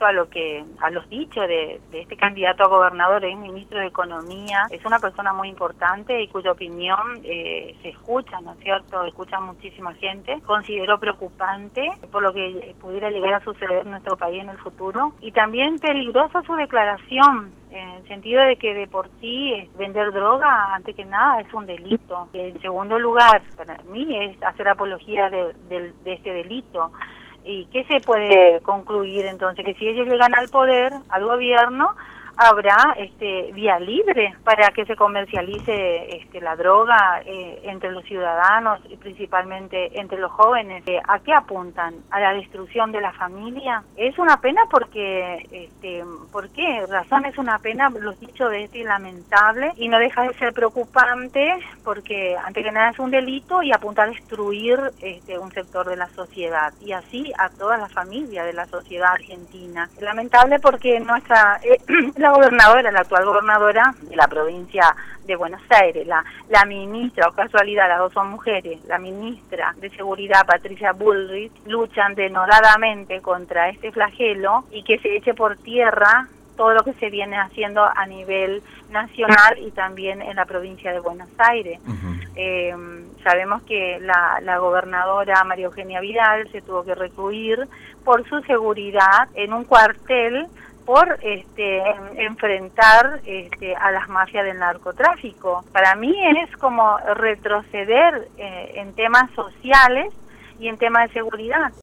respecto a los dichos de este candidato a gobernador, es ministro de Economía, es una persona muy importante y cuya opinión se escucha, ¿no es cierto? Escucha muchísima gente. Considero preocupante por lo que pudiera llegar a suceder en nuestro país en el futuro, y también peligrosa su declaración, en el sentido de que de por sí vender droga, antes que nada, es un delito. En segundo lugar, para mí, es hacer apología de este delito. ¿Y qué se puede concluir entonces? Que si ellos llegan al poder, al gobierno, habrá vía libre para que se comercialice la droga entre los ciudadanos y principalmente entre los jóvenes. ¿A qué apuntan? ¿A la destrucción de la familia? Es una pena porque, ¿por qué razón es una pena? Los dichos de lamentable, y no deja de ser preocupante porque antes que nada es un delito y apunta a destruir un sector de la sociedad y así a toda la familia de la sociedad argentina. Es lamentable porque nuestra la actual gobernadora de la provincia de Buenos Aires, la ministra, o casualidad, las dos son mujeres, la ministra de Seguridad, Patricia Bullrich, luchan denodadamente contra este flagelo y que se eche por tierra todo lo que se viene haciendo a nivel nacional y también en la provincia de Buenos Aires. Sabemos que la gobernadora María Eugenia Vidal se tuvo que recluir por su seguridad en un cuartel por enfrentar a las mafias del narcotráfico. Para mí es como retroceder en temas sociales y en temas de seguridad.